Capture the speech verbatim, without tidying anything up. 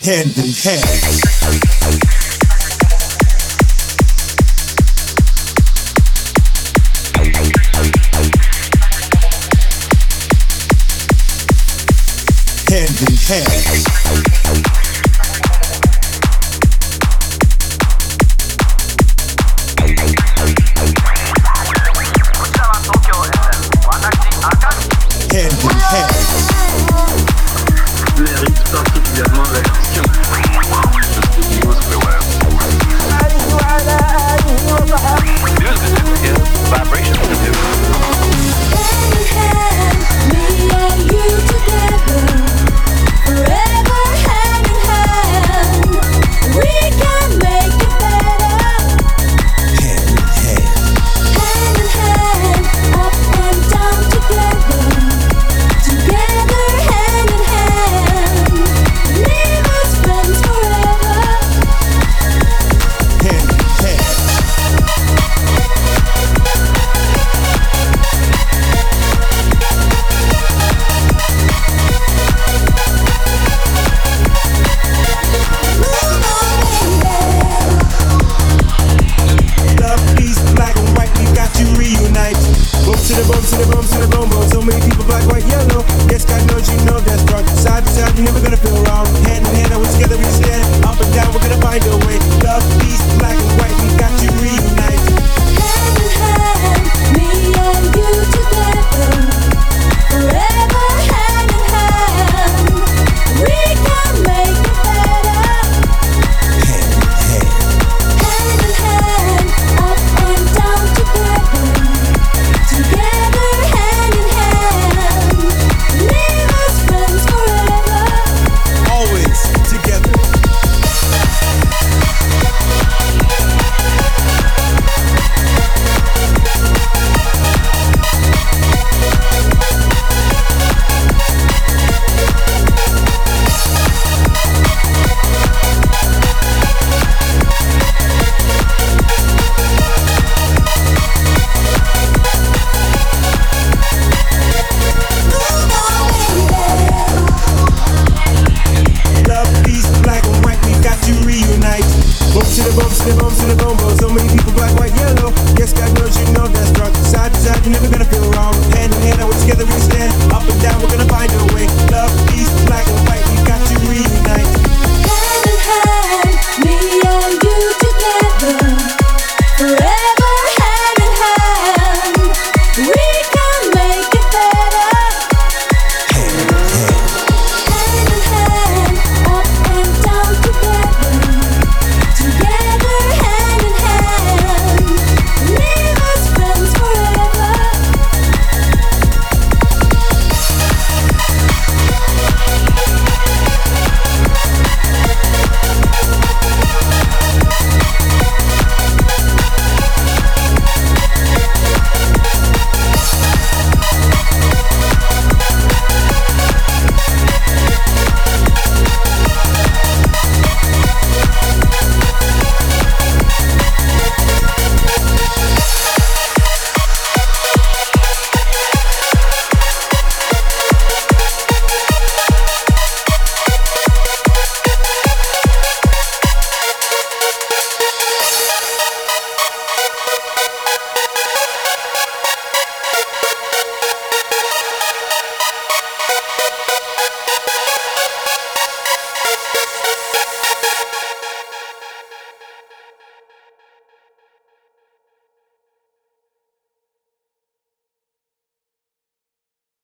hand in hand. Hand in hand. Hand in hand. Mérite particulièrement la question. Vibration. Hand in hand, me and you together, forever hand in hand. We can make it better. Hand in hand. Hand in hand, up and down together, together hand in hand. Leave us friends forever. Hand in hand. Love, peace, black and white, we got to reunite. Boom to the boom, to the boom, to the boom, boom. So many people, black, white, yellow. Yes, God knows you know that's wrong. Side to side, you're never gonna feel wrong. Hand in hand, we're together, we stand. Up and down, we're gonna find a way. Love, peace, black